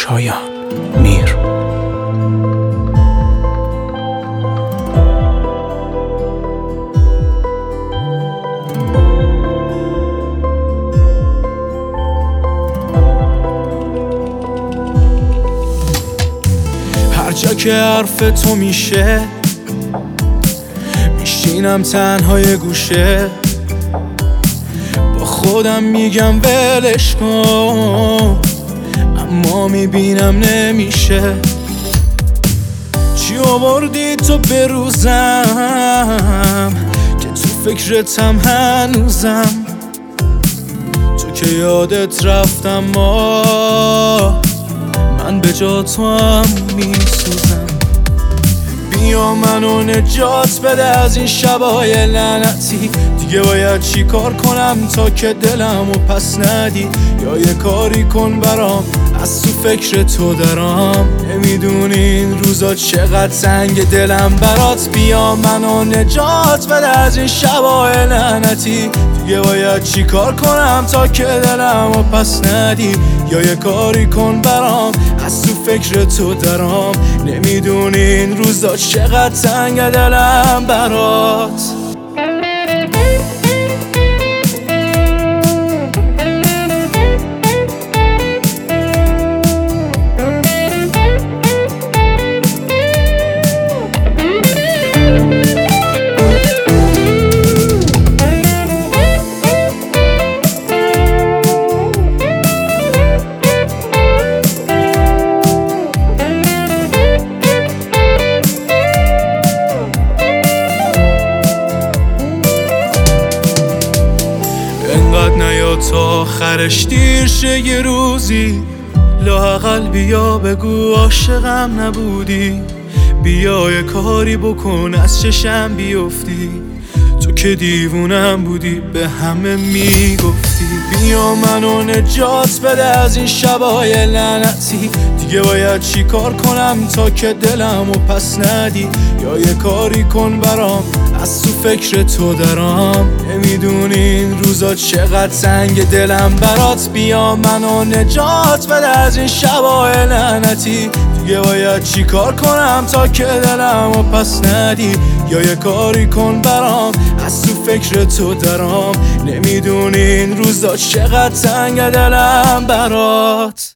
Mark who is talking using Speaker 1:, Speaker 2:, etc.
Speaker 1: شایان میر.
Speaker 2: هر جا که حرف تو میشه میشینم تنهای گوشه، با خودم میگم ولش کن، اما میبینم نمیشه. چی آوردی تو به روزم که تو فکرتم هنوزم؟ تو که یادت رفتم، ما من به جا تو هم میسوزم. بیا منو نجات بده از این شبای لعنتی. دیگه باید چی کار کنم تا که دلمو پس ندی؟ یا یه کاری کن برام، از تو فکر تو درام. نمیدونی این روزا چقدر تنگ دلم برات. بیا منو نجات بده از این شبای لعنتی. دیگه باید چی کار کنم تا که دلمو پس ندی؟ یا یه کاری کن برام، از تو فکر تو درام. نمیدونی این روزا چقدر تنگ دلم برات. انقدر نیا تا آخرش دیر شه یه روزی، لااقل بیا بگو عاشقم نبودی. بیا یه کاری بکن از چشم بیفتی، تو که دیوونم بودی به همه میگفتی. بیا منو نجات بده از این شبای لعنتی. دیگه باید چی کار کنم تا که دلمو پس ندی؟ یا یه کاری کن برام، از تو فکر تو درام. نمیدونی این روزا چقدر تنگ دلم برات. بیا منو نجات بده از این شبای لعنتی. دیگه باید چی کار کنم تا که دلمو پس ندی؟ یا یه کاری کن برام، از تو فکر تو درام. نمیدونی این روزا چقدر تنگ دلم برات.